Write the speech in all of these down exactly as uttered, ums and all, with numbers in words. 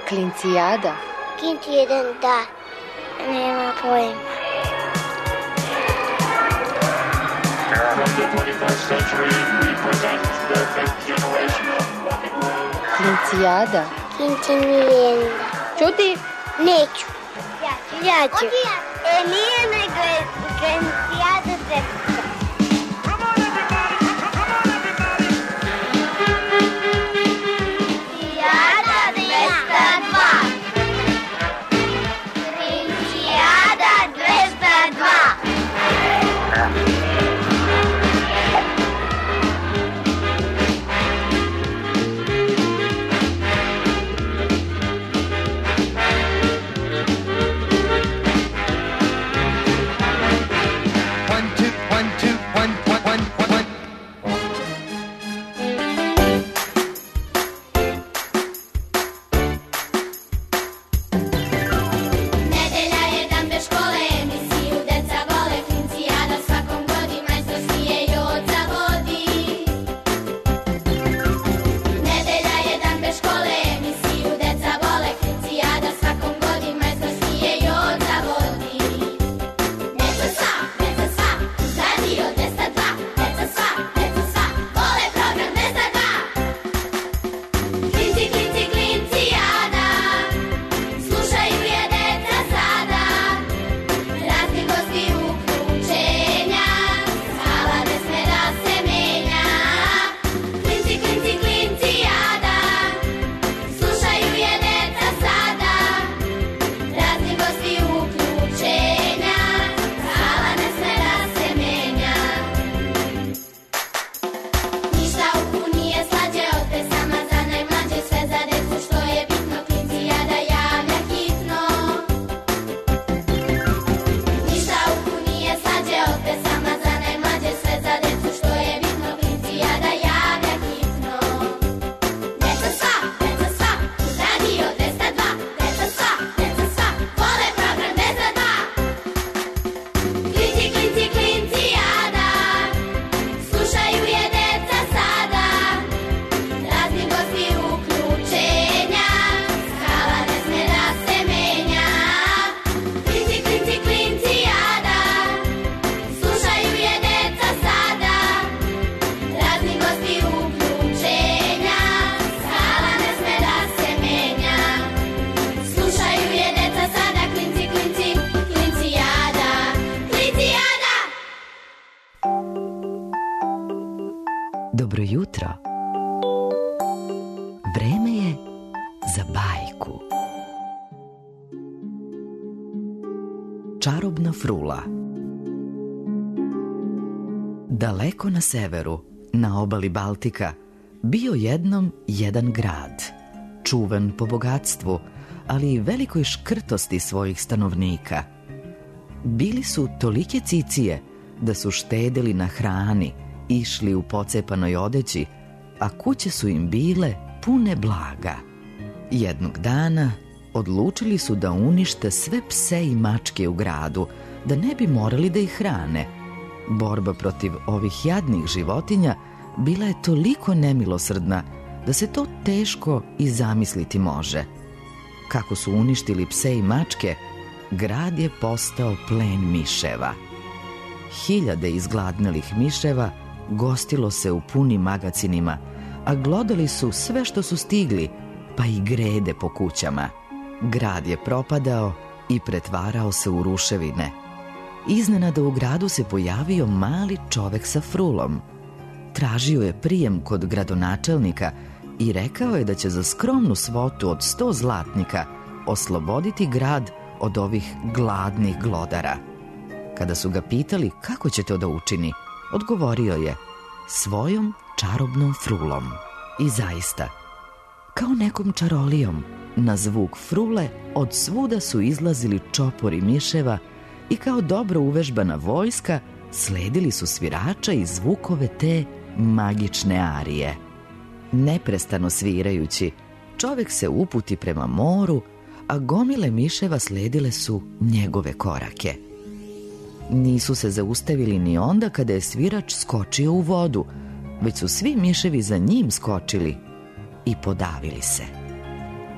Klincijada? Klinci jedan, da. Nema pojma. Klincijada? Klinci nije. Čuti? Neću. Ja ću, ja ću. E, nije nego je Klincijada dvesta. Dobro jutro. Vreme je za bajku. Čarobna frula. Daleko na severu, na obali Baltika, bio jednom jedan grad, čuvan po bogatstvu, ali i velikoj škrtosti svojih stanovnika. Bili su tolike cicije da su štedeli na hrani, išli u pocepanoj odeći, a kuće su im bile pune blaga. Jednog dana odlučili su da unište sve pse i mačke u gradu, da ne bi morali da ih hrane. Borba protiv ovih jadnih životinja bila je toliko nemilosrdna da se to teško i zamisliti može. Kako su uništili pse i mačke, grad je postao plen miševa. Hiljade izgladnelih miševa gostilo se u punim magacinima, a glodali su sve što su stigli, pa i grede po kućama. Grad je propadao i pretvarao se u ruševine. Iznenada u gradu se pojavio mali čovek sa frulom. Tražio je prijem kod gradonačelnika i rekao je da će za skromnu svotu od sto zlatnika osloboditi grad od ovih gladnih glodara. Kada su ga pitali kako će to da učini, odgovorio je: svojom čarobnom frulom. I zaista, kao nekom čarolijom, na zvuk frule od svuda su izlazili čopori miševa i kao dobro uvežbana vojska sledili su svirača i zvukove te magične arije. Neprestano svirajući, čovek se uputi prema moru, a gomile miševa sledile su njegove korake. Nisu se zaustavili ni onda kada je svirač skočio u vodu, već su svi miševi za njim skočili i podavili se.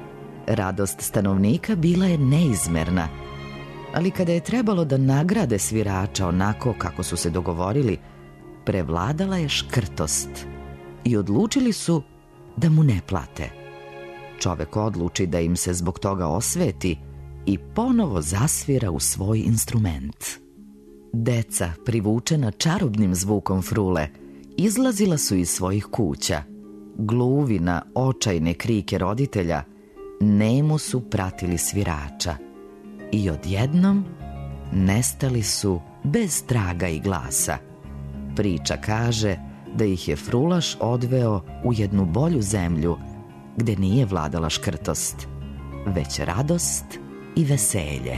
Radost stanovnika bila je neizmerna, ali kada je trebalo da nagrade svirača onako kako su se dogovorili, prevladala je škrtost i odlučili su da mu ne plate. Čovek odluči da im se zbog toga osveti i ponovo zasvira u svoj instrument. Deca, privučena čarobnim zvukom frule, izlazila su iz svojih kuća. Gluvi na očajne krike roditelja, nemo su pratili svirača i odjednom nestali su bez traga i glasa. Priča kaže da ih je frulaš odveo u jednu bolju zemlju gde nije vladala škrtost, već radost i veselje.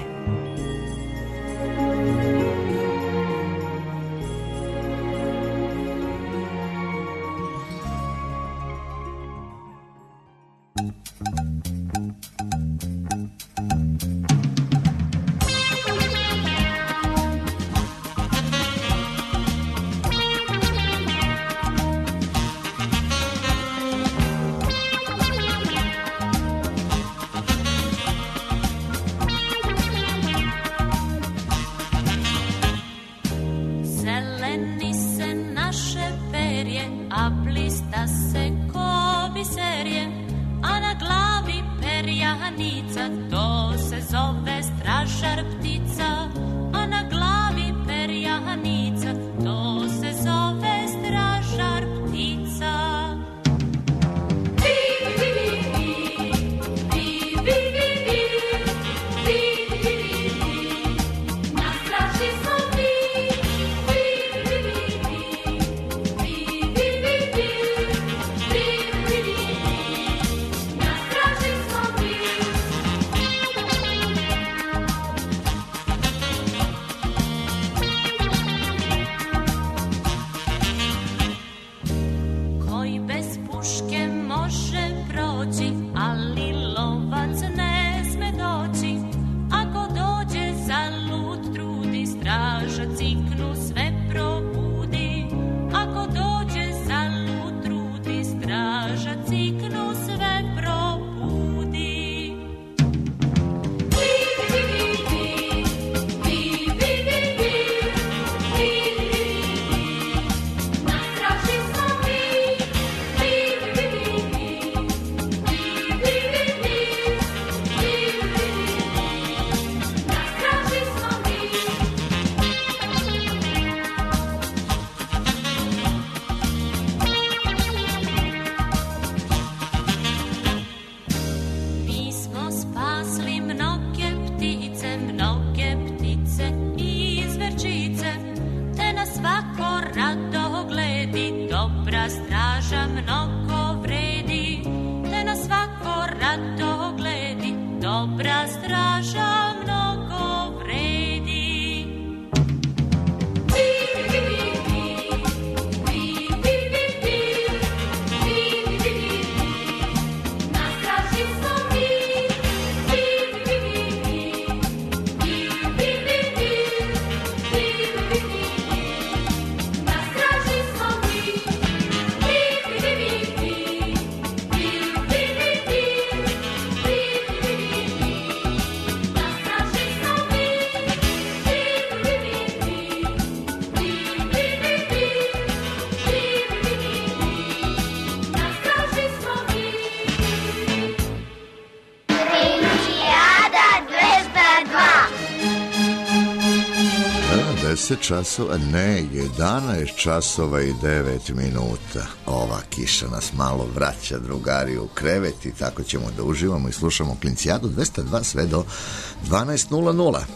deset časova, ne, jedanaest časova i devet minuta. Ova kiša nas malo vraća, drugari, u krevet i tako ćemo da uživamo i slušamo Klincijadu dvesta dva sve do dvanaest nula nula.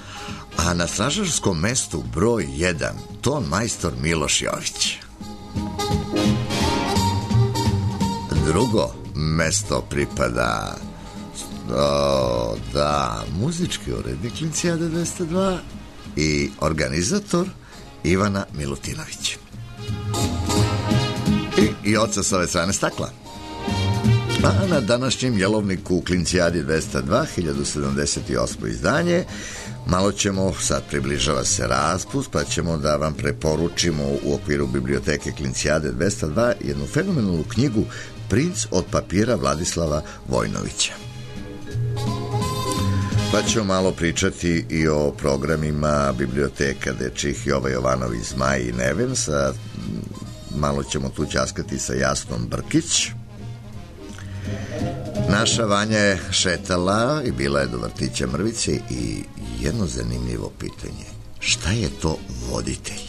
A na stražarskom mestu broj jedan, ton majstor Miloš Jović. Drugo mesto pripada o, da, muzički urednik Klincijade dvesta dva i organizator Ivana Milutinović. I, i oca s ove strane stakla. A na današnjem jelovniku Klincijadi dvesta dva, hiljadu sedamdeset osmo izdanje, malo ćemo, sad približava se raspust, pa ćemo da vam preporučimo u okviru biblioteke Klincijade dvesta dva jednu fenomenalnu knjigu Princ od papira Vladislava Vojnovića. Pa ćemo malo pričati i o programima biblioteka dečjih Jova Jovanović, Zmaj i Neven. Sa, malo ćemo tu ćaskati sa Jasnom Brkić. Naša Vanja je šetala i bila je do vrtića Mrvice i jedno zanimljivo pitanje. Šta je to voditelj?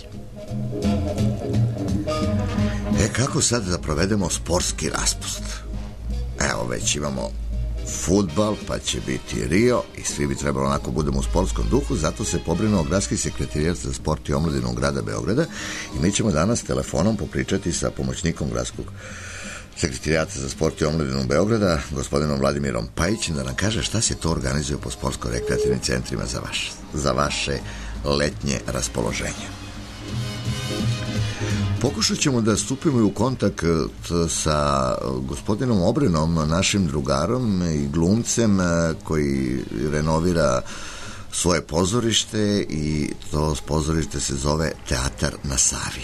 E, kako sad da provedemo sportski raspust? Evo, već imamo fudbal, pa će biti Rio i svi bi trebalo onako budemo u sportskom duhu, zato se pobrinuo gradski sekretarijat za sport i omladinu grada Beograda i mi ćemo danas telefonom popričati sa pomoćnikom gradskog sekretarijata za sport i omladinu Beograda, gospodinom Vladimirom Pajićem, da nam kaže šta se to organizuje po sportsko-rekreativnim centrima za, vaš, za vaše letnje raspoloženje. Pokušat ćemo da stupimo i u kontakt sa gospodinom Obrenom, našim drugarom i glumcem koji renovira svoje pozorište i to pozorište se zove Teatar na Savi.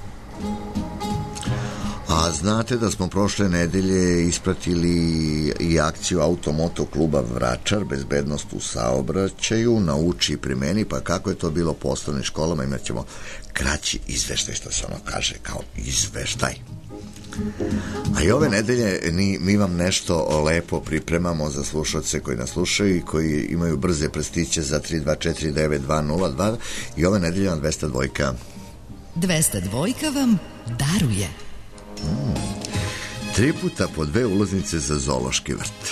A znate da smo prošle nedelje ispratili i akciju Automoto kluba Vračar, bezbednost u saobraćaju, nauči i primeni, pa kako je to bilo po osnovnim školama, imat ćemo kraći izveštaj, što se ono kaže, kao izveštaj. A i ove nedelje ni, mi vam nešto lepo pripremamo za slušalce koji nas slušaju i koji imaju brze prstiće za tri dva četiri devet dva nula dva i ove nedelje vam dvesta dvojka. dvesta dvojka vam daruje. Hmm. Tri puta po dve ulaznice za zoološki vrt.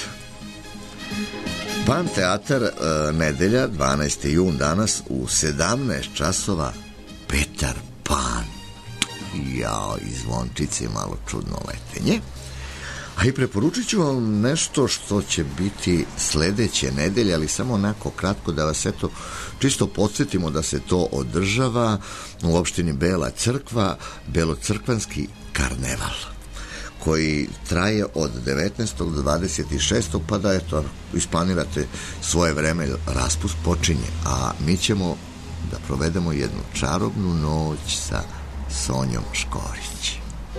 Pan teatar, e, nedelja, dvanaesti jun danas u sedamnaest časova, Petar Pan. Jao, iz zvončice malo čudno letenje. A i preporučit ću vam nešto što će biti sledeće nedelje, ali samo onako kratko da vas eto čisto podsjetimo da se to održava u opštini Bela Crkva, Belocrkvanski karneval, koji traje od devetnaestog do dvadeset šestog pa da eto isplanirate svoje vreme, raspust počinje, a mi ćemo da provedemo jednu čarobnu noć sa Sonjom Škorić.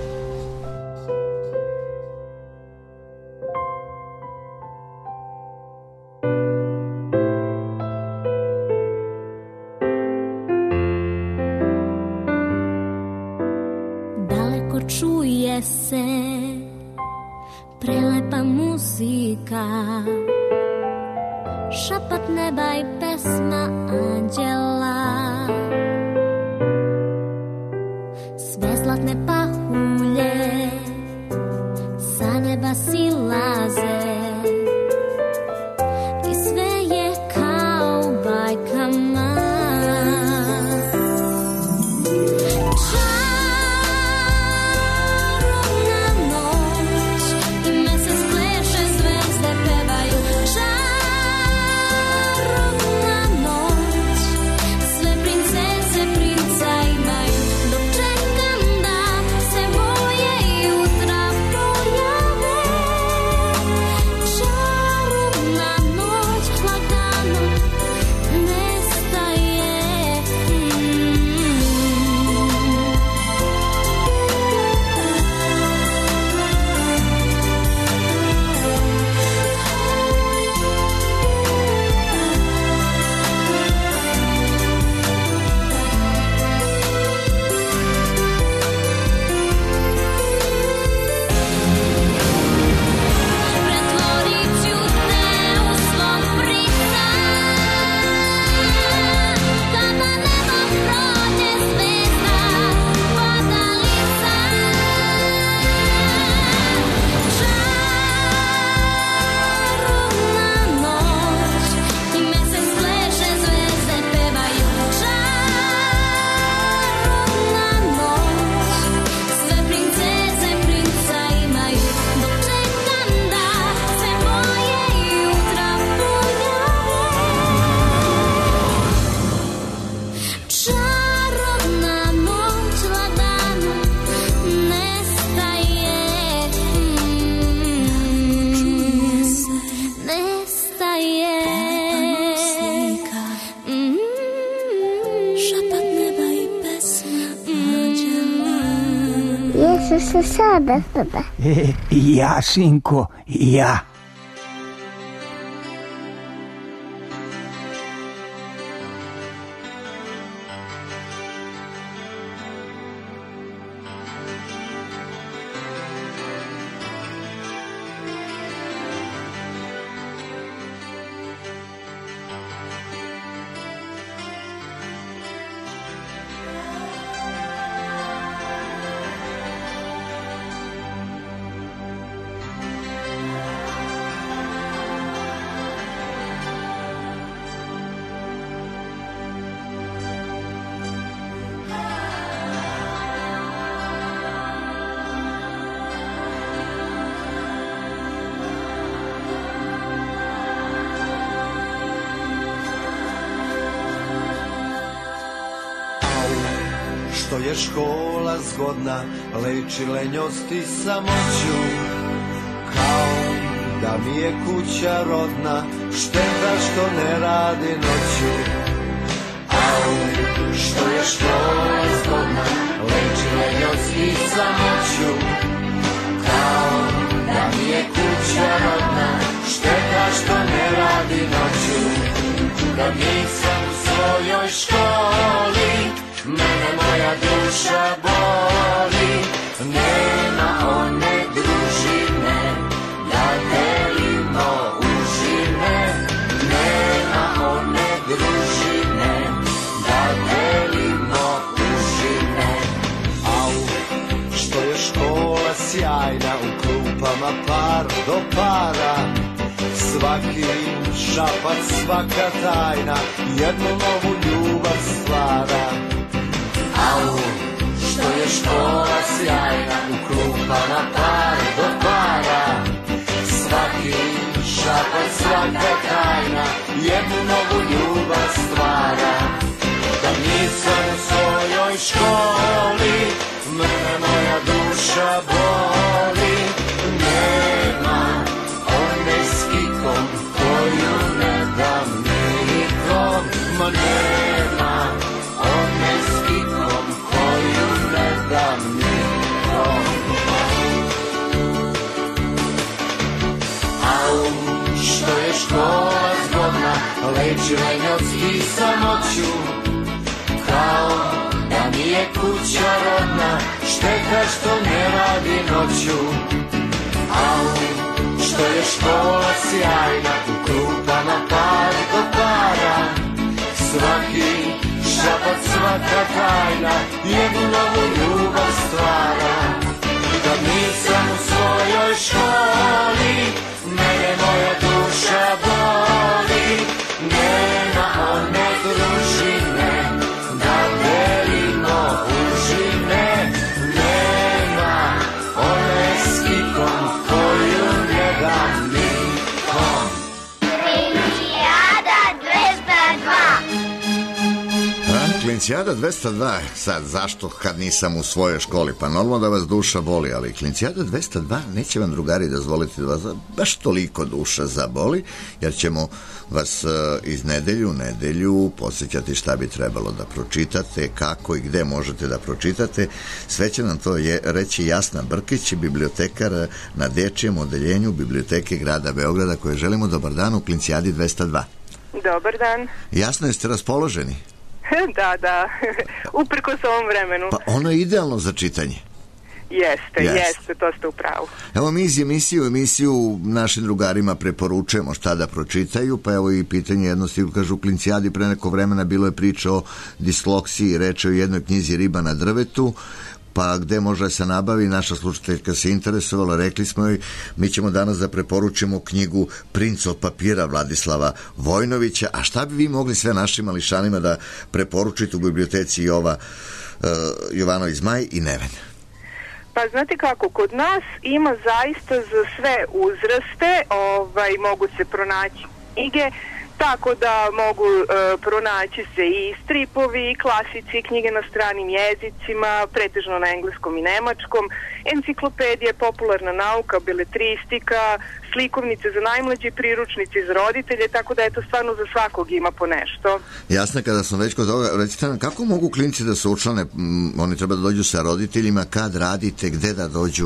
Daleko čuje se prelepa muzika, šapat neba i pesma anđela, sve zlatne pahulje sa neba silaze i sve je kao u bajkama. Sa sada tebe. E, ja, sinko, ja. što je škola zgodna, leči lenjost i samoću. Kao da mi je kuća rodna, šteta što ne radi noću. Au, što je škola zgodna, leči lenjost i samoću. Kao da mi je kuća rodna, šteta što ne radi noću. Da nisam u svojoj školi, mene moja duša boli. Nema one družine, da delimo užine. Nema one družine, da delimo užine. Au, što je škola sjajna, u klupama par do para. Svaki šapac, svaka tajna, jednu novu ljubav stvara. Au, što je škola sjajna, u klupama par do para. Svaki šapac, svaka tajna, jednu novu ljubav stvara. Da nisam u svojoj školi, mene moja duša boli. Nema one s kikom koju ne dam nikom. Ma nema one s kikom koju ne dam nikom. Au, što je škola zgodna, leči lenjost i samoću. Kao da mi je kuća rodna, šteta što ne radi noću. Au, što je škola sjajna, u klupama par do para. Svaki šapac, svaka tajna, jednu novu ljubav stvara. Da nisam u svojoj školi, mene moja duša boli. Nema one družine, da delimo užine. Nema one s kikom koju ne dam nikom. Klincijada dvesta dva. A, Klincijada dvesta dva, sad zašto kad nisam u svojoj školi? Pa normalno da vas duša boli, ali Klincijada dvesta dva neće vam drugari dozvoliti da vas baš toliko duša zaboli, jer ćemo vas uh, iz nedelju u nedelju podsjećati šta bi trebalo da pročitate, kako i gde možete da pročitate. Sve će nam to je reći Jasna Brkić, bibliotekar na dečijem odeljenju Biblioteke grada Beograda, koje želimo dobar dan u Klincijadi dvesta dva. Dobar dan. Jasno, jeste raspoloženi? Da, da, uprkos ovom vremenu. Pa ono je idealno za čitanje. Jeste, Jeste. jeste, to ste u pravu. Evo mi iz emisiju, emisiju našim drugarima preporučujemo šta da pročitaju, pa evo i pitanje jednosti, kažu u Klincijadi pre neko vremena bilo je priča o disloksiji, reče o jednoj knjizi Riba na drvetu, pa gde može da se nabavi, naša slušateljka se interesovala, rekli smo joj, mi ćemo danas da preporučimo knjigu Princ od papira Vladislava Vojnovića, a šta bi vi mogli sve našim mališanima da preporučite u biblioteci Jova, uh, Jovanović Zmaj i Neven? Pa znate kako, kod nas ima zaista za sve uzraste, ovaj, mogu se pronaći knjige, tako da mogu e, pronaći se i stripovi, i klasici, knjige na stranim jezicima, pretežno na engleskom i nemačkom, enciklopedije, popularna nauka, beletristika, slikovnice za najmlađe, priručnici za roditelje, tako da eto stvarno za svakog ima po nešto. Jasno, kada sam već kod toga, recite nam kako mogu klinci da se učlane, mm, oni treba da dođu sa roditeljima, kad radite, gde da dođu?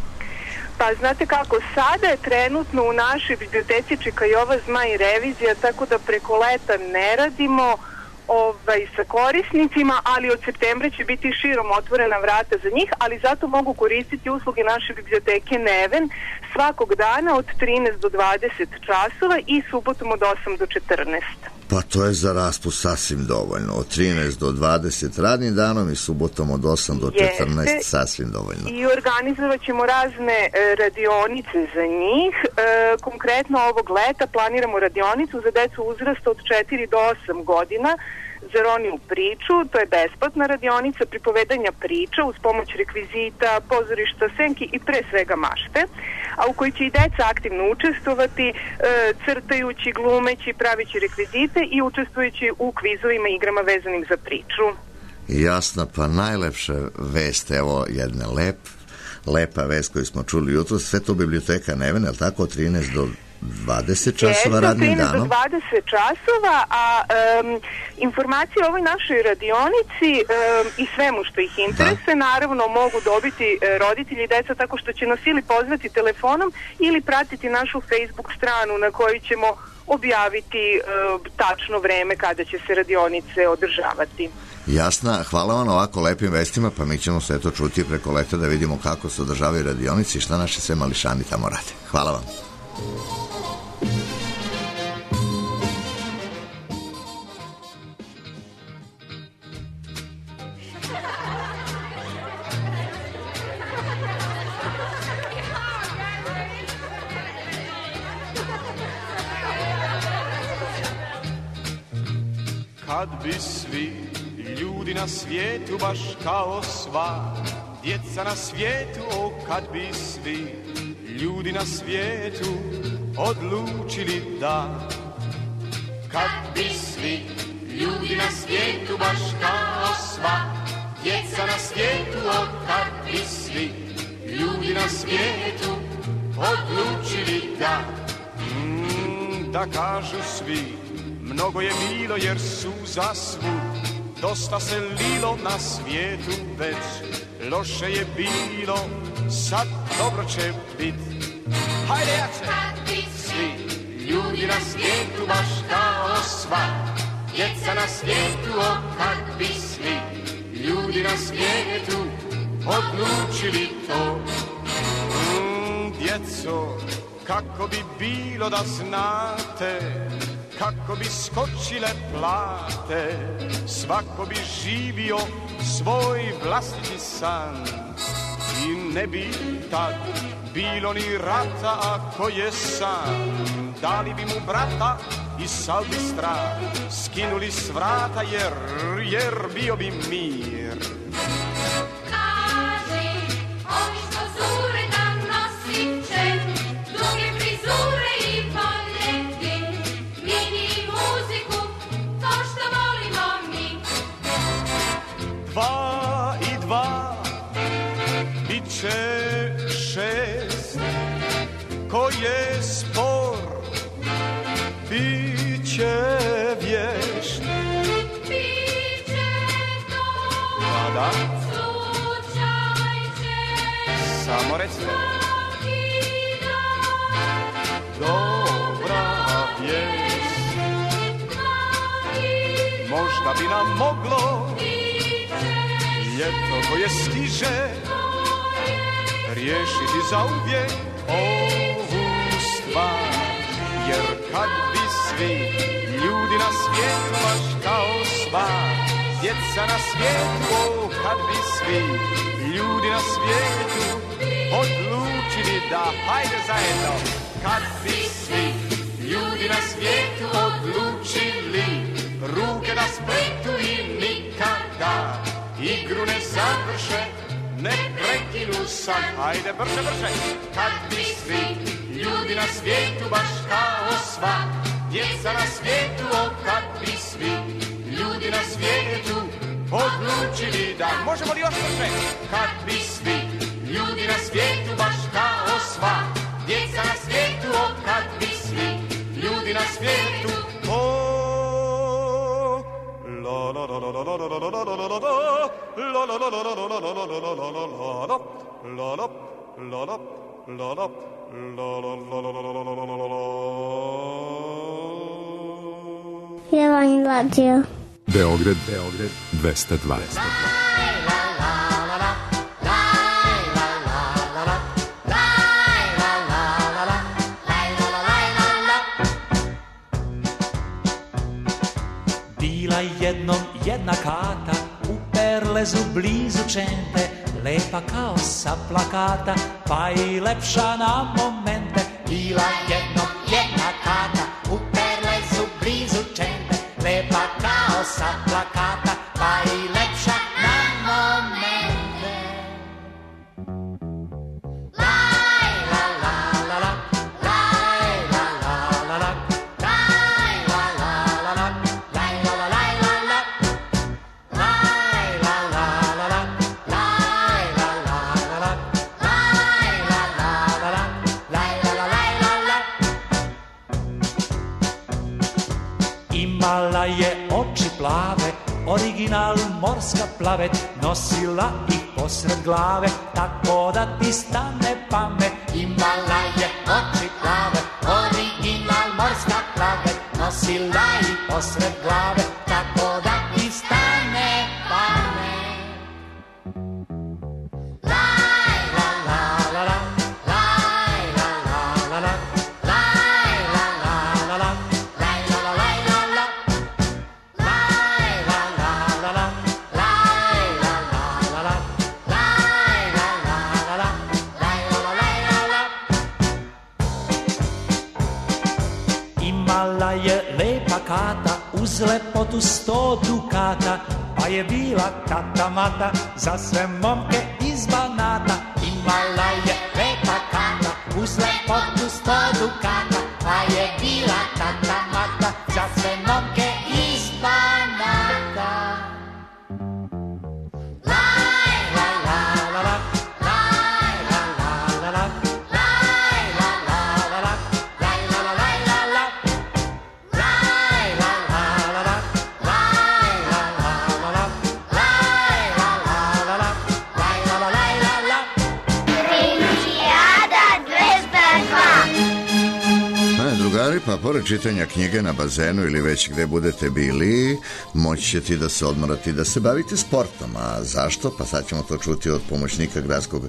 Pa znate kako, sada je trenutno u našoj biblioteci čeka Jova Zmaj revizija, tako da preko leta ne radimo ovaj, sa korisnicima, ali od septembra će biti širom otvorena vrata za njih, ali zato mogu koristiti usluge naše biblioteke Neven svakog dana od trinaest do dvadeset časova i subotom od osam do četrnaest. Pa to je za raspust sasvim dovoljno. Od trinaest do dvadeset radnim danom i subotom od osam do četrnaest. Jeste. Sasvim dovoljno. I organizovat ćemo razne e, radionice za njih. E, konkretno ovog leta planiramo radionicu za decu uzrasta od četiri do osam godina za Roniju priču. To je besplatna radionica pripovedanja priča uz pomoć rekvizita, pozorišta, senki i pre svega mašte, a u kojoj će i deca aktivno učestvovati, e, crtajući, glumeći, pravići rekvizite i učestvujući u kvizovima i igrama vezanim za priču. Jasno, pa najlepša vest, evo jedne lep, lepa vest koju smo čuli jutro, sve to biblioteka Neven, je li tako, od trinaest do dvadeset časova radnim danom? trinaest do dvadeset časova, a um, informacije o ovoj našoj radionici um, i svemu što ih interesuje, da, naravno mogu dobiti uh, roditelji i deca tako što će nas ili pozvati telefonom ili pratiti našu Facebook stranu na kojoj ćemo objaviti uh, tačno vreme kada će se radionice održavati. Jasna, hvala vam ovako lepim vestima, pa mi ćemo sve to čuti preko leta da vidimo kako se održavaju radionici i šta naše sve mališani tamo rade. Hvala vam. Kad bi svi ljudi na svijetu baš kao sva djeca na svijetu, o kad bi svi ljudi na svijetu odlučili da. Kad bi svi ljudi na svijetu baš kao sva djeca na svijetu, o kad bi svi ljudi na svijetu odlučili da. Mm, da kažu svi mnogo je bilo jer su za svud dosta se lilo na svijetu već, loše je bilo, sad dobro će bit. Hajde jače! Kad bi svi ljudi na svijetu baš kao sva djeca na svijetu, o kad bi svi ljudi na svijetu odlučili to. Mm, djeco, kako bi bilo da znate kako bi skočile plate, svako bi živio svoj vlastiti san. I ne bi tad bilo ni rata ako je sam. Dali bi mu brata i sav bi strah skinuli s vrata jer, jer bio bi mir. Kaži, ovi što zure da nosi će duge frizure i poljeti, mini muziku, to što volimo mi. Dva i dva bit će šest, ko je spor bit će vješt. Bit će to, A da, slučaj će samo recite. svaki dan. Dobra vijest, možda bi nam moglo ljeto koje stiže riješiti zauvijek ovu stvar. Jer kad bi svi ljudi na svijetu baš kao sva djeca na svijetu, o kad bi svi ljudi na svijetu odlučili da, hajde zajedno, kad bi svi ljudi na svijetu odlučili ruke da spletu i nikada igru ne završe, ne prekinu sad, hajde brže, brže. Kad bi svi ljudi na svijetu baš kao sva djeca na svijetu, o kad bi svi ljudi na svijetu odlučili da, možemo li još brže? Kad bi svi ljudi na svijetu baš kao sva djeca na svijetu, o kad bi svi ljudi na svijetu o Jevan radio. Beograd, Beograd, dvesta dva. Bila jednom jedna kata u Perlezu blizu Čente, lepa kao sa plakata, pa i lepša na momente. Bila jednom jedna kata u Perlezu blizu Čente, lepa kao sa plakata, pa i lepša na momente. Laj, la, la, la, la, laj, la, la, la, la, laj, la, la, la, la, laj, la, la, la, la, laj, la, Imala je oči plave, original morska plavet, nosila ih posred glave, tako da ti stane pamet. Imala je oči plave, original morska plavet, nosila ih posred glave, tako da ti stane pamet. Uz lepotu sto dukata, pa je bila tata mata za sve momke iz Banata. Imala je lepa kata, uz lepotu sto dukata, pa je bila tata mata za sve momke iz Banata. Laj, la, la, la, la, laj, la, la, la, la, laj, la, la, la, la, laj, la, la, laj, la, la. Pa pored čitanja knjige na bazenu ili već gde budete bili, moći ćete da se odmorati, da se bavite sportom. A zašto? Pa sad ćemo to čuti od pomoćnika gradskog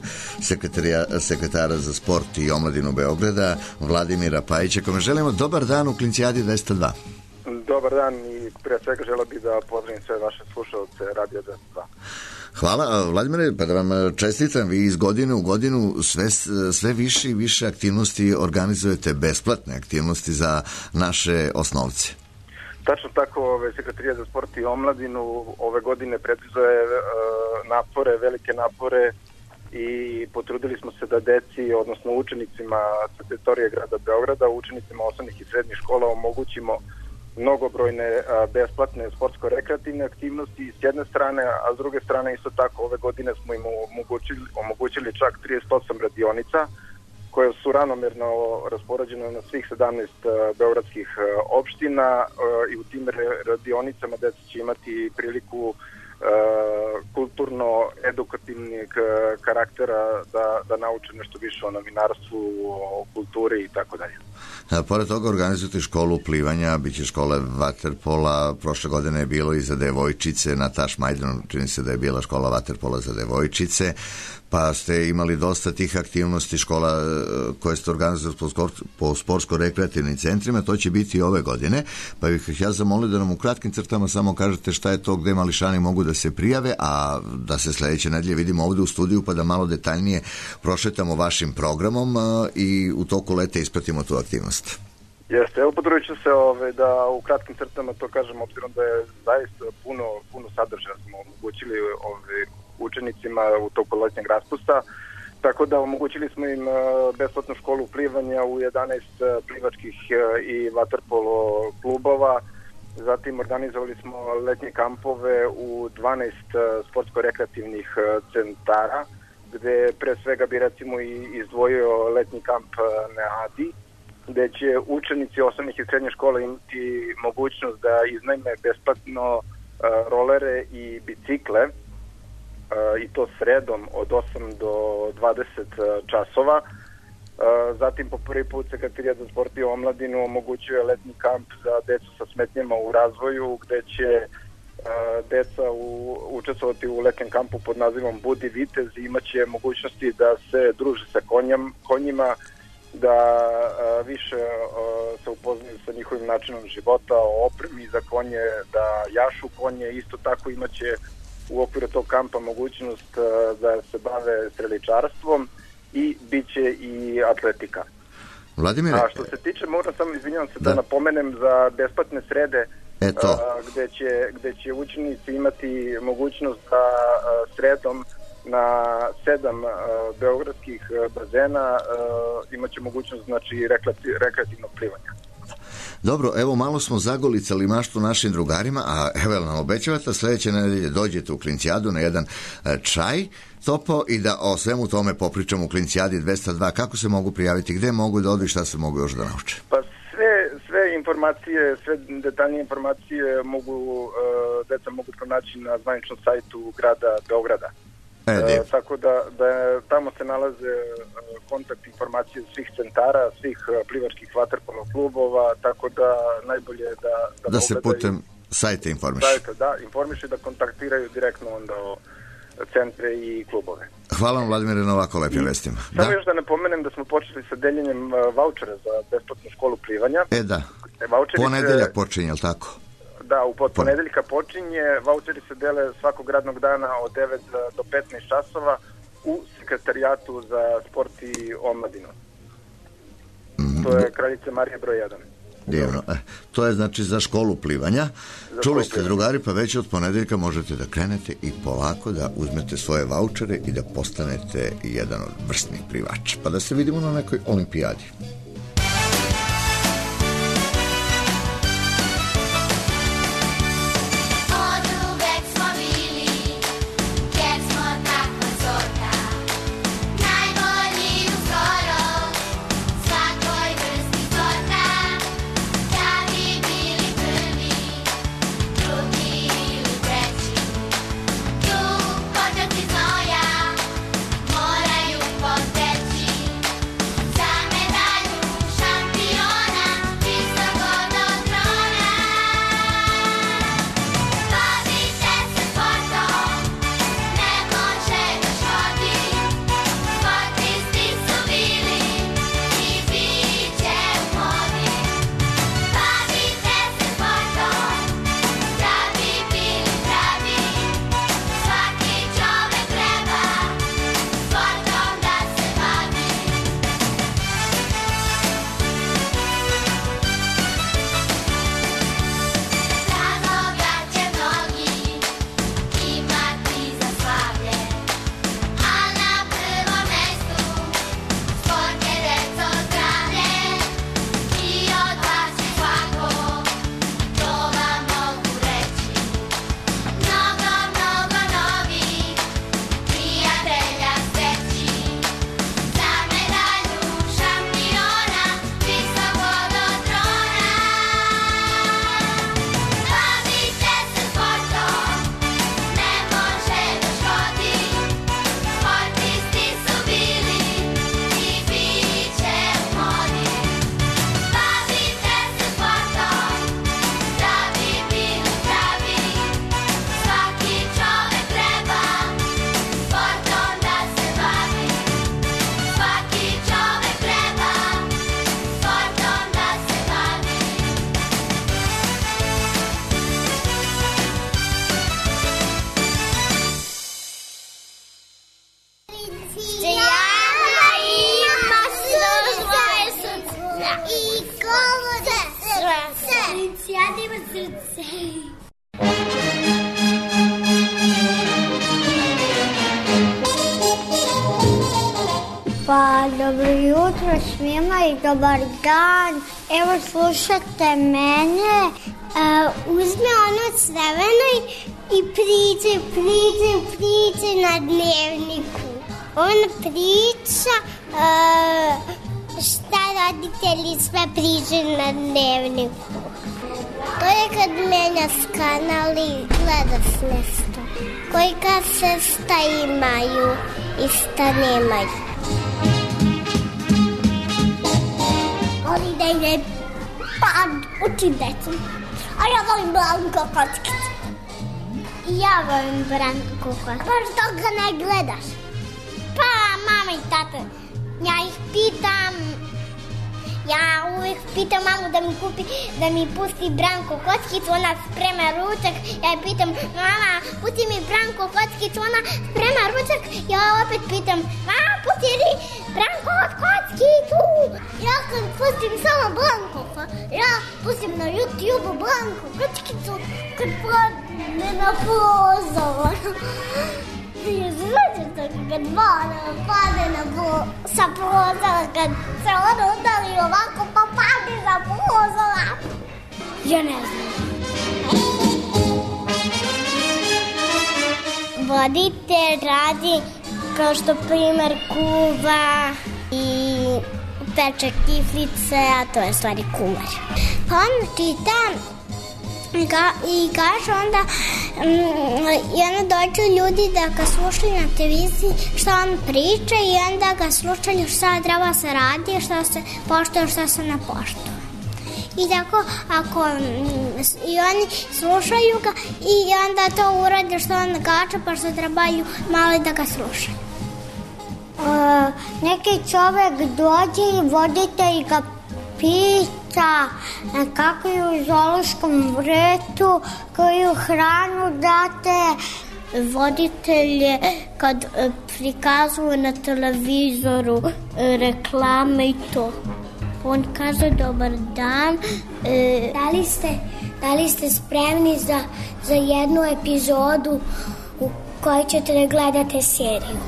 sekretara za sport i omladinu Beograda, Vladimira Pajića, kome želimo dobar dan u Klincijadi dvesta dva. Dobar dan i prije svega želeo bih da pozdravim sve vaše slušalce Radio dvesta dva. Hvala, Vladimire, pa da vam čestitam, vi iz godine u godinu sve, sve više i više aktivnosti organizujete, besplatne aktivnosti za naše osnovce. Tačno tako, ove, Sekretarija za sport i omladinu ove godine predviđuje uh, napore, velike napore i potrudili smo se da deci, odnosno učenicima sa teritorije grada Beograda, učenicima osnovnih i srednjih škola omogućimo mnogobrojne a, besplatne sportsko-rekreativne aktivnosti s jedne strane, a s druge strane isto tako ove godine smo im omogućili, omogućili čak trideset osam radionica koje su ravnomerno raspoređene na svih sedamnaest a, beogradskih a, opština a, i u tim radionicama deca će imati priliku a, kulturno-edukativnih karaktera da, da nauče nešto više o novinarstvu, o kulturi i tako dalje. A, pored toga organizujete školu plivanja, bit će škole vaterpola, prošle godine je bilo i za devojčice, na Taš Majdanu čini se da je bila škola vaterpola za devojčice, pa ste imali dosta tih aktivnosti, škola koje ste organizovali po, po sportsko-rekreativnim centrima, to će biti i ove godine, pa bih ja zamolio da nam u kratkim crtama samo kažete šta je to gde mališani mogu da se prijave, a da se sledeće nedelje vidimo ovde u studiju pa da malo detaljnije prošetamo vašim programom i u toku leta ispratimo tu aktivnost. Jeste, evo potrudit ću se ove, da u kratkim crtama to kažem, obzirom da je zaista puno, puno sadržaja smo omogućili ove, učenicima u toku letnjeg raspusta, tako da omogućili smo im besplatnu školu plivanja u jedanaest plivačkih i vaterpolo klubova, zatim organizovali smo letnje kampove u dvanaest sportsko-rekreativnih centara, gde pre svega bi recimo i izdvojio letnji kamp na Adi, gde će učenici osnovnih i srednjih škola imati mogućnost da iznajme besplatno uh, rolere i bicikle, uh, i to sredom od osam do dvadeset časova. Uh, zatim po prvi put Sekretarija za sport i omladinu omogućuje letni kamp za decu sa smetnjama u razvoju, gde će uh, deca u, učestvovati u letnjem kampu pod nazivom Budi vitez i imaće mogućnosti da se druže sa konjem, konjima, da a, više a, se upoznaju sa njihovim načinom života, o opremi za konje, da jašu konje. Isto tako imaće u okviru tog kampa mogućnost a, da se bave streličarstvom i bit će i atletika. Vladimire, a što se tiče, moram samo izvinjavam se da, da napomenem za besplatne srede, Eto. A, gde, će, gde će učenici imati mogućnost da a, sredom na sedam uh, beogradskih uh, bazena uh, imaće mogućnost, znači, rekreativnog plivanja. Dobro, evo malo smo zagolicali maštu našim drugarima, a evo nam obećavate sledeće nedelje dođete u Klincijadu na jedan uh, čaj topo i da o svemu tome popričamo u Klincijadi dvesta dva. Kako se mogu prijaviti, gde mogu da odu i šta se mogu još da nauče? Pa sve, sve informacije, sve detaljnije informacije mogu, uh, deca mogu pronaći na zvaničnom sajtu grada Beograda. E, uh, tako da, da je, tamo se nalaze uh, kontakt informacije svih centara, svih uh, plivačkih vaterpolo klubova, tako da najbolje je da... Da, da se putem sajta informiše. Sajta, da, informiše da kontaktiraju direktno onda o centre i klubove. Hvala vam, Vladimire, na ovako lepim vestima. Samo Da. još da napomenem da smo počeli sa deljenjem uh, vaučera za besplatnu školu plivanja. E da, E, vaučeri ponedeljak se- počinje, je li tako? Da, u pod ponedeljka počinje, vaučeri se dele svakog radnog dana od devet do petnaest časova u sekretarijatu za sport i omladinu. To je Kraljice Marije broj jedan. Divno. E, to je znači za školu plivanja. Za Čuli školu ste, plivanja. drugari, pa već od ponedeljka možete da krenete i polako da uzmete svoje vaučere i da postanete jedan od vrsnih plivača. Pa da se vidimo na nekoj olimpijadi. Oduvek smo bili, jer smo takva sorta, najbolji u skoro svakoj vrsti sporta. Da bi bili prvi, drugi ili treći, tu početi znoja moraju poteći. Za medalju šampiona visoko do trona. Bavite se sportom, ne može da škodi. Sportisti su bili i bit će u modi. Bavite se sportom, da bi bili zdravi. Svaki čovek treba sportom da se bavi. Razloga će mnogi imati za slavlje, a na prvom mestu sport je, deco, zdravlje. I od vas je svako, to vam mogu reći. Mnogo, mnogo novih prijatelja steći. Za medalju šampiona visoko do trona. Bavite se sportom, ne može da škodi. Sportisti su bili i bit će u modi. Bavite se sportom, da bi bili zdravi. Svaki čovek treba sportom da se bavi. Svaki čovek treba sportom da se bavi. Cijana ima svoje srce i govore srce. Cijana ima srce. Pa dobro jutro svima i dobar dan. Evo slušate mene. Uh, uzme ono crveno i priđe, priđe, priđe na dnevniku. On priča uh, šta roditelji sve priđe na dnevniku. To je kad menja kanal i gleda s nešto. Koji kasesta imaju i šta nemaju. Ali da ide pad uči decu. A ja volim Branko kockicu. I ja volim Branko kockicu. Pa što ga ne gledaš? Pa mama i tata. Ja ih pitam. Ja uvijek pitam mamu da mi kupi, da mi pusti Branko kockicu, ona sprema ručak. Ja je pitam, mama, pusti mi Branko kockicu, ona sprema ručak. Ja opet pitam, mama, pusti li Branko kockicu? Ja kad pustim samo Branko, ja pustim na YouTube Branko kockicu kad padne na prozor. Ti znaš tako kad voda padne na prozor, sa prozora, kad se ona udari ovako pa padne za prozora. Ja ne znam. Voditelj radi kao što primer kuva i peče kiflice, a to je stvari kuvar. Pa on čita Ga, i kaže onda mm, i onda dođu ljudi da ga slušaju na televiziji šta on priča i onda ga slušaju šta treba se radi, šta se poštuje, šta se ne poštuje. I tako ako mm, i oni slušaju ga i onda to urade što on kaže, pa što trebaju mali da ga slušaju. Uh, neki čovek dođe i voditelj ga pita kako je u zoološkom vrtu, koju hranu date. Voditelj je kad prikazuju na televizoru reklame i to. On kaže dobar dan. E, da, li ste, da li ste spremni za, za jednu epizodu u kojoj ćete da gledate seriju?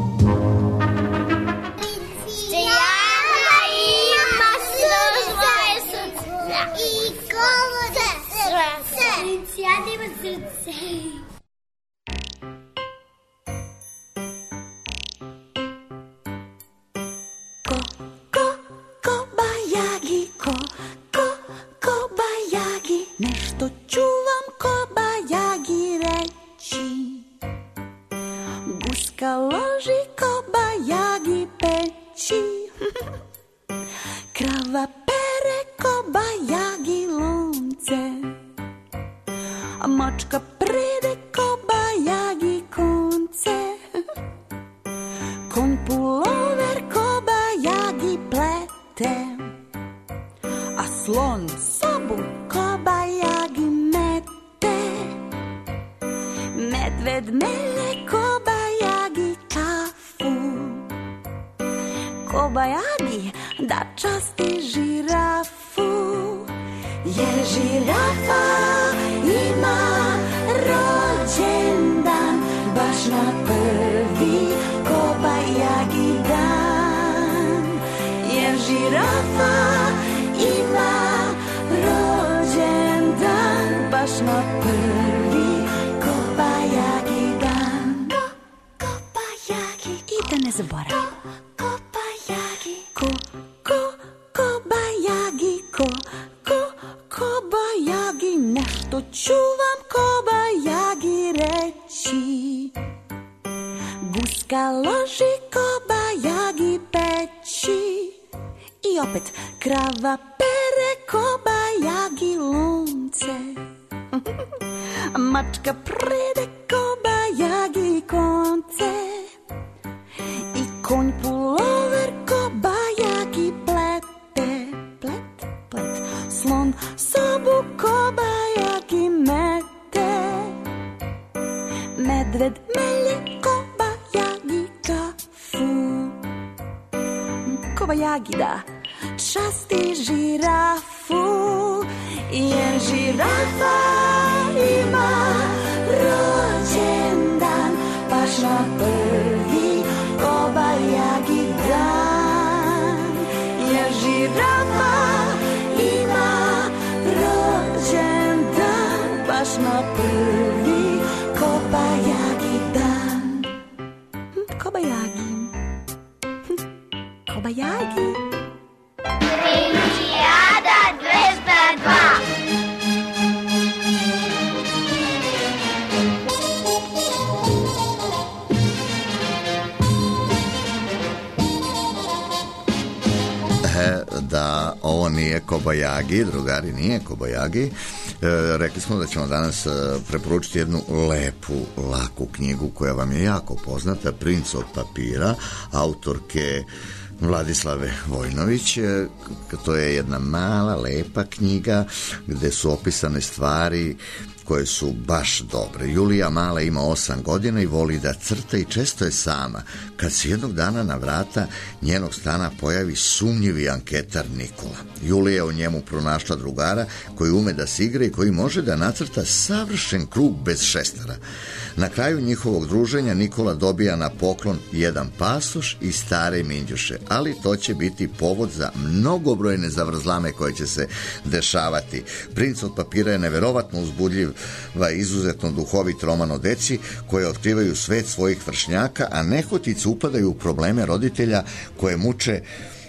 I govore srce. Inicijada ima srce. Ko, ko, kobajagi, ko, ko, kobajagi, nešto ću vam kobajagi reći. Guska loži kobajagi peći, krava pere kobajagi lunce, a mačka prede kobajagi konce. Konj pulover kobajagi plete, a slon sobu kobajagi mete. Medved melje kobajagi kafu, kobajagi da časti žirafu. Jer žirafa ima rođendan baš na prvi kobajagi dan. Jer žirafa ima rođendan baš na prvi kobajagi dan. Ko, kobajagi, i da ne zaboravim. Ko, kobajagi, ko, ko, kobajagi, ko, ko, kobajagi, nešto ću vam kobajagi reći. Guska loži kobajagi peći, i opet krava pere kobajagi lunce, mačka prede kobajagi konce, i konj pulover kobajagi plete, plet, plet, slon sobu kobajagi mete. Medved melje kobajagi kafu, kobajagi da časti žirafu. Jer žirafa ima rođendan baš na prvi kobajagi dan. Jer žirafa ima rođendan baš na prvi kobajagi dan. Kobajagi, kobajagi. Inicijada dvesta dva. E, da ovo nije kobajagi, drugari, nije kobajagi. E, rekli smo da ćemo danas e, preporučiti jednu lepu, laku knjigu koja vam je jako poznata, Princ od papira, autorke Vladislave Vojnović. To je jedna mala, lepa knjiga gde su opisane stvari koje su baš dobre. Julija mala ima osam godina i voli da crta i često je sama. Kad se jednog dana na vrata njenog stana pojavi sumnjivi anketar Nikola. Julija u njemu pronašla drugara koji ume da se igra i koji može da nacrta savršen krug bez šestara. Na kraju njihovog druženja Nikola dobija na poklon jedan pasoš i stare minđuše, ali to će biti povod za mnogobrojne zavrzlame koje će se dešavati. Princ od papira je neverovatno uzbudljiv, izuzetno duhovit roman o deci koje otkrivaju svet svojih vršnjaka, a nehotice upadaju u probleme roditelja koje muče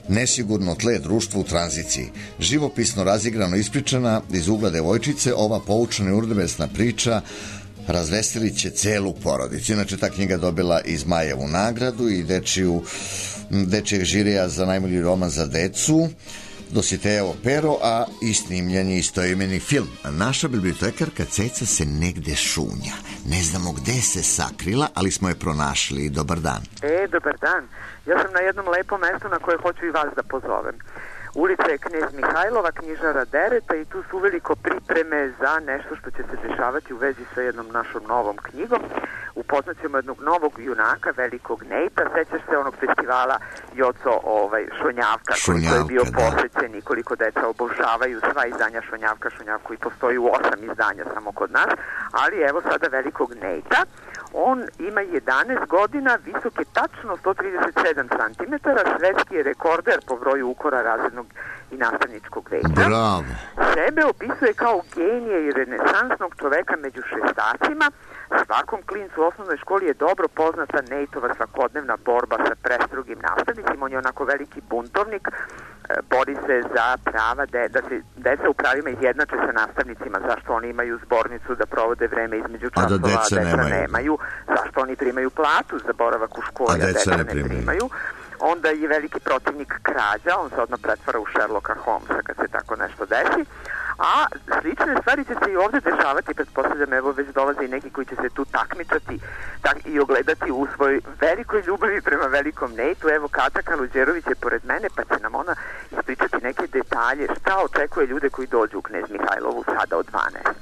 Nesigurno tle društvo u tranziciji. Živopisno razigrano ispričana iz ugla devojčice, ova poučena i urdebesna priča razveselit će celu porodicu. Inače, ta knjiga dobila i Zmajevu nagradu i dečiju, dečijeg žirija za najbolji roman za decu, Dositejevo pero, a i snimljen je istoimeni film. Naša bibliotekarka Ceca se negde šunja. Ne znamo gde se sakrila, ali smo je pronašli. Dobar dan. E, dobar dan. Ja sam na jednom lepom mestu na koje hoću i vas da pozovem. Ulica je Knez Mihajlova, knjižara Dereta, i tu su uveliko pripreme za nešto što će se dešavati u vezi sa jednom našom novom knjigom. Upoznat ćemo jednog novog junaka, velikog Nejta. Sećaš se onog festivala Joco ovaj, Šonjavka, koji je bio posvećen i koliko deca obožavaju sva izdanja Šonjavka. Šonjavku i postoji u osam izdanja samo kod nas, ali evo sada velikog Nejta. On ima jedanaest godina, visok je tačno sto trideset sedam centimetara, svetski je rekorder po broju ukora razrednog i nastavničkog veća. Bravo. Sebe opisuje kao genije i renesansnog čoveka među šestacima. Svakom klincu u osnovnoj školi je dobro poznata Nejtova svakodnevna borba sa prestrogim nastavnicima. On je onako veliki buntovnik, bori se za prava de, da se deca u pravima izjednače sa nastavnicima, zašto oni imaju zbornicu da provode vreme između časova, a da deca, a deca nemaju. nemaju, zašto oni primaju platu za boravak u školi, a deca, deca ne primaju. primaju. Onda je veliki protivnik krađa, on se odmah pretvara u Sherlocka Holmesa kad se tako nešto desi. A slične stvari će se i ovde dešavati, pretpostavljam, evo već dolaze i neki koji će se tu takmičati tak, i ogledati u svojoj velikoj ljubavi prema velikom Nejtu. Evo, Kata Kaluđerović je pored mene, pa će nam ona ispričati neke detalje šta očekuje ljude koji dođu u Knez Mihajlovu sada od dvanaest.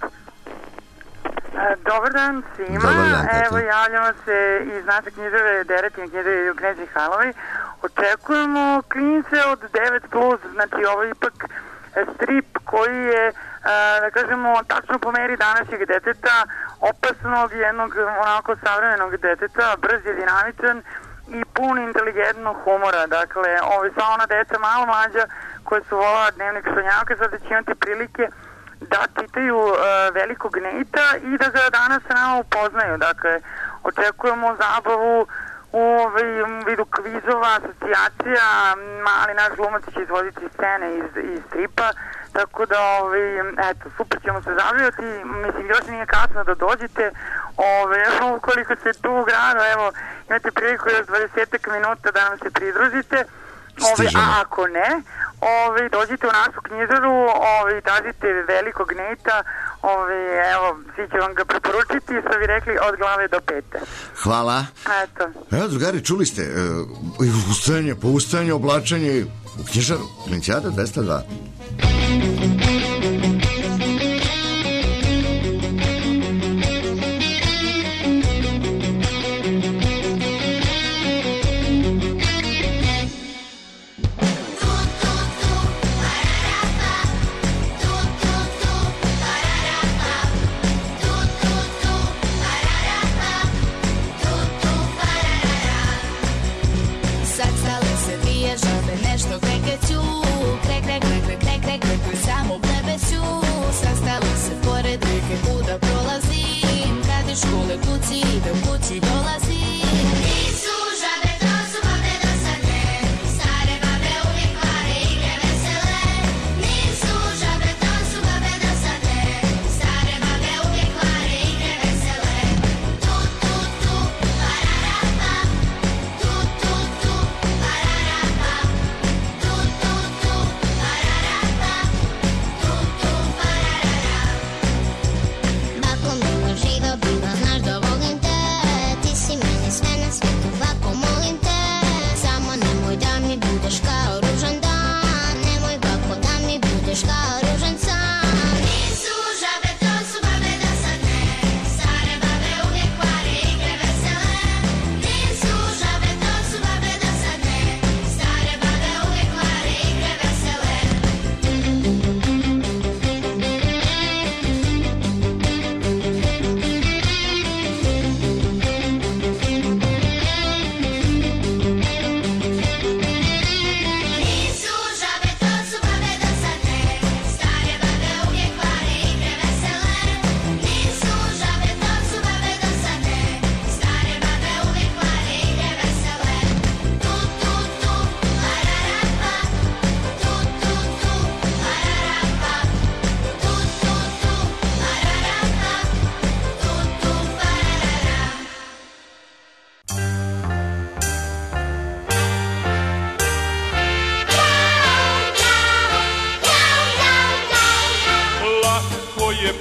Dobar dan svima. Dobar dan, evo, javljamo se iz naše knjižare Deretine knjižare u Knez Mihajlovi. Očekujemo klinice od devet plus, znači ovo je ipak strip koji je, da kažemo, tačno po meri današnjeg deteta, opasnog jednog onako savremenog deteta, brz je, dinamičan i pun inteligentnog humora. Dakle, ove sva ona deca malo mlađa koje su volala Dnevnik Šonjavka, sada će imati prilike da čitaju uh, velikog Nejta i da ga danas sa nama upoznaju. Dakle, očekujemo zabavu u ovaj, vidu kvizova, asocijacija, mali naš glumac će izvoditi scene iz, iz stripa, tako da, ovaj, eto, super ćemo se zabavljati. Mislim, još nije kasno da dođete, ovaj, evo, koliko ste tu u gradu, evo, imate priliku još dvadeset minuta da nam se pridružite. Ove, a ako ne, ove, dođite u našu knjižaru, ove, tražite velikog Nejta, ove, evo, svi će vam ga preporučiti, što bi rekli, od glave do pete. Hvala. Eto. Evo, drugari, čuli ste, uh, ustajanje, poustajanje, oblačenje u knjižaru, Klincijada dvesta dva. Nešto krekeću, krek, krek, krek, krek, krek, krek, krek, krek, sam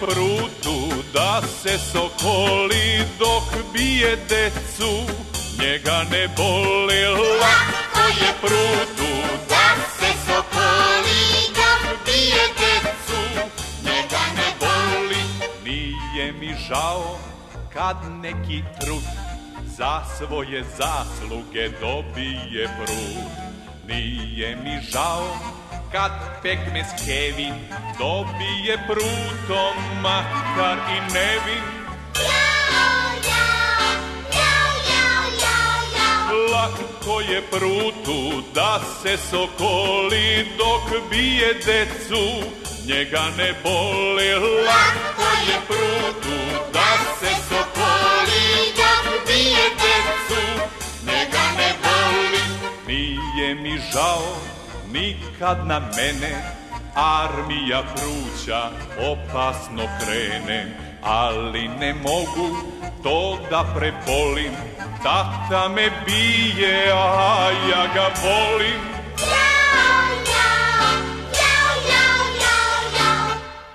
prutu da se sokoli dok bije decu, njega ne boli. Lako je prutu da se sokoli dok bije decu, njega ne boli. Nije mi žao kad neki trud za svoje zasluge dobije prut. Nije mi žao kad pekmez Kevin dobije prutom, makar i nevin. Jao, jao, jao, jao, jao, jao. Lako je prutu da se sokoli dok bije decu, njega ne boli. Lako je prutu da se sokoli dok bije decu, njega ne boli. Nije mi žao nikad na mene armija pruća opasno krene, ali ne mogu to da prebolim, tata me bije, a ja ga volim. Jao, jao, jao, jao, jao, jao.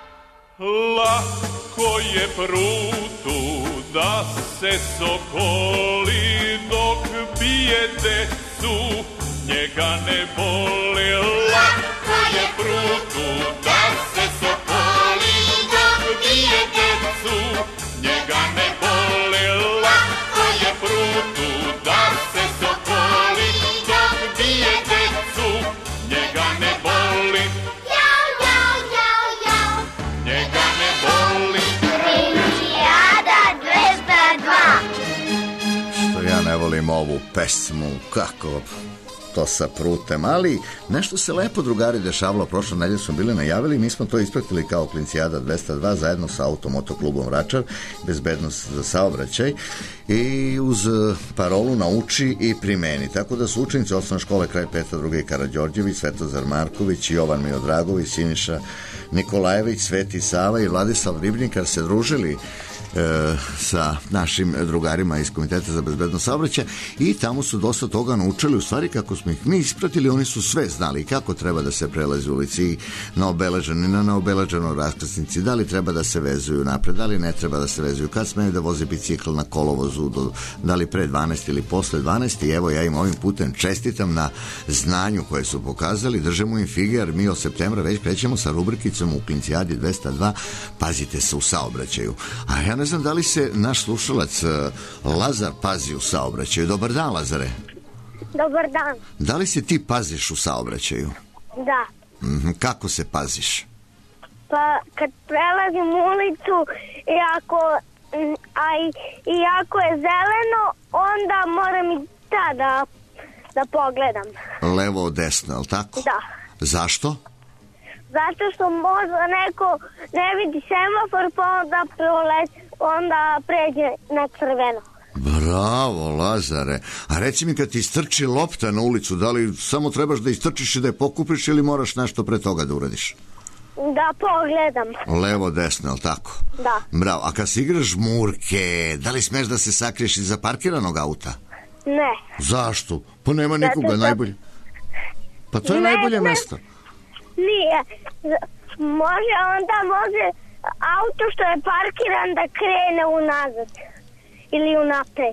Lako je prutu da se sokoli dok bije decu, njega ne boli. Lako je prutu da se sokoli dok bije decu, njega ne boli. Lako je prutu da se sokoli dok bije decu, njega ne boli. Jao, jao, jao, jao. Njega ne boli. Olimpijada dvesta dva. Što ja ne volim ovu pesmu, kako to sa prutem, ali nešto se lepo, drugari, dešavalo. Prošle nedelje smo bili najavili, mi smo to ispratili kao Klincijada dvesta dva zajedno sa Automotoklubom Vračar, bezbednost za saobraćaj, i uz parolu nauči i primeni. Tako da su učenici osnovne škole Kralj Petar drugi Karađorđević, Svetozar Marković, Jovan Miodragović, Siniša Nikolajević, Sveti Sava i Vladislav Ribnikar se družili E, sa našim drugarima iz Komiteta za bezbednost saobraćaja i tamo su dosta toga naučili. U stvari, kako smo ih mi ispratili, oni su sve znali kako treba da se prelazi u ulici na obeleženi, na neobeleženoj raskrsnici, da li treba da se vezuju napred, da li ne treba da se vezuju, kad smeju da voze bicikl na kolovozu, do, da li pre dvanaest ili posle dvanaest. I evo, ja im ovim putem čestitam na znanju koje su pokazali, držemo im fige, jer mi od septembra već krećemo sa rubrikicom u Klincijadi dvesta dva, pazite se u saobraćaju. A ja ne znam da li se naš slušalac Lazar pazi u saobraćaju. Dobar dan, Lazare. Dobar dan. Da li se ti paziš u saobraćaju? Da. Mm-hmm. Kako se paziš? Pa kad prelazim ulicu i ako, a i, i ako je zeleno, onda moram i tada da pogledam. Levo, desno, je li tako? Da. Zašto? Zato što možda neko ne vidi semafor, pa onda proleti, onda pređe na crveno. Bravo, Lazare. A reci mi, kad ti istrči lopta na ulicu, da li samo trebaš da istrčiš i da je pokupiš ili moraš nešto pre toga da uradiš? Da pogledam. Levo, desno, je li tako? Da. Bravo. A kad si igraš žmurke, da li smeš da se sakriješ iza parkiranog auta? Ne. Zašto? Pa nema nikoga, što... najbolje. Pa to je ne, najbolje ne. mesto. Nije. Može, onda može auto što je parkiran da krene unazad ili unapred.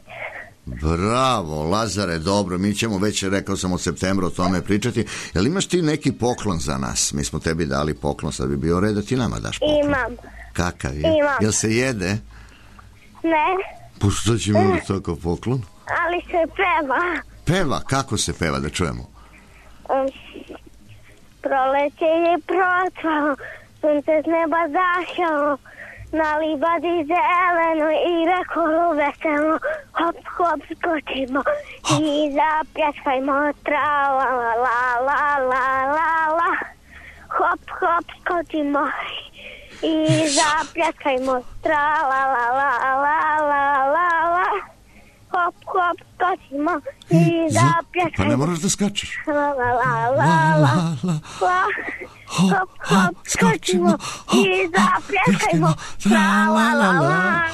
Bravo, Lazare, dobro, mi ćemo već, rekao sam, od septembra o tome pričati. Jel imaš ti neki poklon za nas? Mi smo tebi dali poklon, sad bi bio red da ti nama daš poklon. Imam. Kakav je? Imam. Jel se jede? Ne. Pa što će mi takav poklon? Ali se peva. Peva? Kako se peva, da čujemo? Um, proleće je procvalo, sunce s neba zašalo, na livadi zeleno i rekolo veselo, hop, hop, skočimo i zapljeskajmo, tra la la la la la la la, hop, hop, skočimo i zapljeskajmo, tra la la la la la la la, hop, hop, skočimo i zapljeskajmo. Pa ne moraš da skačeš. La la la la la la, hop, hop, skočimo i zapljeskajmo, tra la la la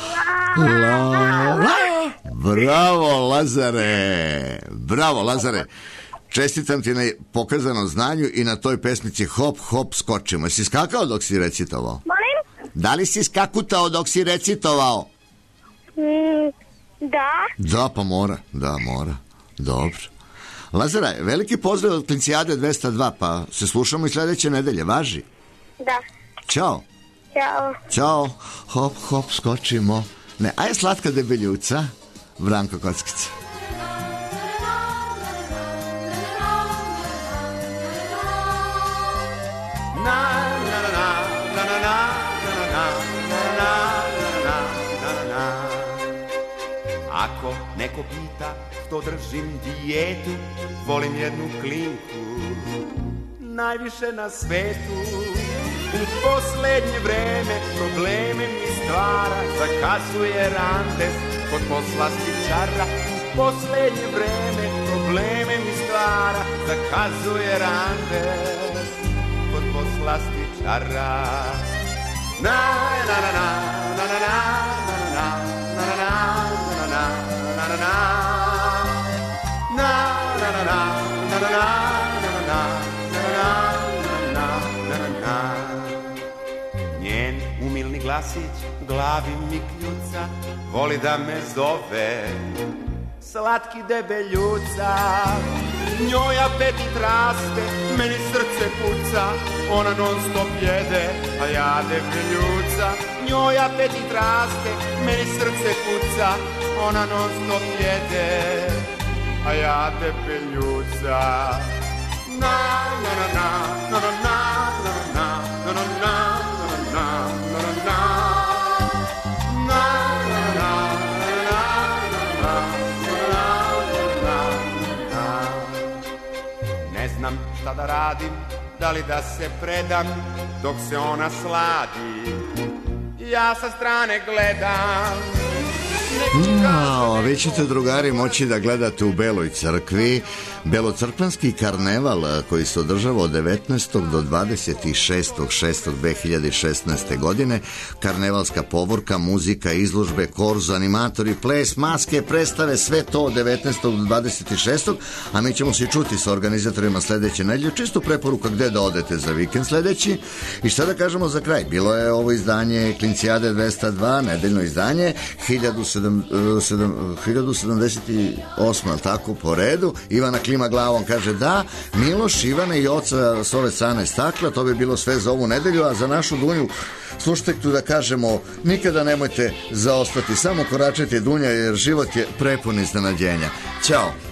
la la. Bravo, Lazare, bravo, Lazare. Čestitam ti na pokazanom znanju i na toj pesmici Hop, hop, skočimo. Jesi skakao dok si recitovao? Molim? Da li si skakutao dok si recitovao? Mm, da. Da, pa mora. Da, mora. Dobro. Lazara, veliki pozdrav od Klincijade dvesta dva, pa se slušamo i sledeće nedelje. Važi? Da. Ćao. Ćao. Ćao. Hop, hop, skočimo. Ne, a je slatka debeljuca? Branko Kockica. Ako neko pita što držim dijetu, volim jednu klinku najviše na svetu. U poslednje vreme probleme mi stvara, zakazuje randes kod poslastičara. U poslednje vreme probleme mi stvara, zakazuje randes kod poslastičara. Na na na na na na na na na na na na na na na njen umilni glasić u glavi mi kljuca, voli da me zove slatki debeljuca. Njoj apetit raste, meni srce puca, ona non stop jede, a ja debeljuca. Njoj apetit raste, meni srce puca, ona non stop jede, a ja debeljuca. Na na na na na na na na na na na na na na ne znam šta da radim, da li da se predam dok se ona sladi, ja sa strane gledam. No, vi ćete, drugari, moći da gledate u Beloj crkvi belocrkvanski karneval koji se održava od devetnaestog do dvadeset šestog šestog dve hiljade šesnaeste. godine. Karnevalska povorka, muzika, izložbe, korzo, animatori, ples, maske, predstave, sve to od devetnaestog do dvadeset šestog. A mi ćemo se čuti sa organizatorima sledeće nedelje. Čisto preporuka gde da odete za vikend sledeći. I šta da kažemo za kraj? Bilo je ovo izdanje Klincijade dvesta dva, nedeljno izdanje, hiljadu sedamdeset osma, tako po redu. Ivana klima glavom, kaže da. Miloš, Ivana i oca s ove strane stakla. To bi bilo sve za ovu nedelju, a za našu Dunju slušajte tu da kažemo, nikada nemojte zaostati, samo koračajte Dunja, jer život je prepun iznenađenja. Ćao.